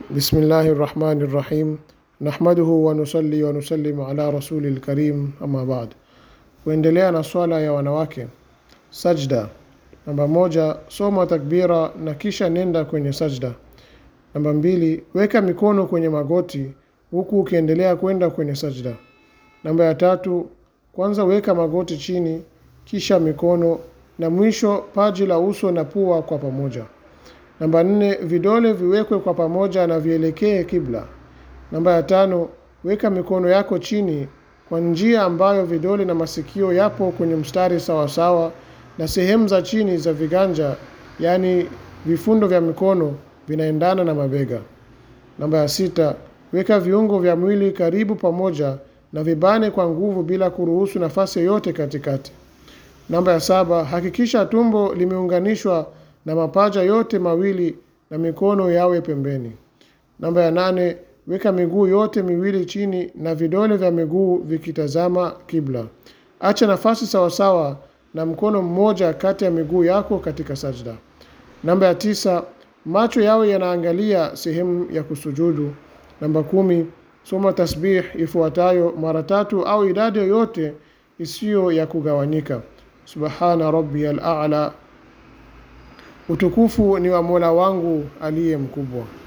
Bismillahirrahmanirrahim. Nahmaduhu wa nusalli wa nusallim ala rasulil karim, amma ba'd. Kuendelea na swala ya wanawake. Sajda. Namba 1, soma takbira na kisha nenda kwenye sajda. Namba 2, weka mikono kwenye magoti huku ukiendelea kwenda kwenye sajda. Namba 3, kwanza weka magoti chini kisha mikono na mwisho paji la uso na pua kwa pamoja. Namba 4, vidole viwekwe kwa pamoja na vielekee kibla. Namba 5, weka mikono yako chini kwa njia ambayo vidole na masikio yapo kwenye mstari sawa sawa na sehemu za chini za viganja, yani vifundo vya mikono vinaendana na mabega. Namba 6, weka viungo vya mwili karibu pamoja na vibane kwa nguvu bila kuruhusu nafasi yote katikati. Namba 7, hakikisha tumbo limeunganishwa na mapaja yote mawili na mikono yawe pembeni. Namba 8, weka miguu yote miwili chini na vidole vya miguu vikitazama kibla. Acha nafasi sawasawa na mkono mmoja kati ya miguu yako katika sajda. Namba 9, macho yawe yanaangalia sehemu ya kusujudu. Namba 10, soma tasbih ifuatayo mara 3 au idadi yoyote isiyo ya kugawanyika. Subhana rabbiyal a'la. Utukufu ni wa Mola wangu aliye mkubwa.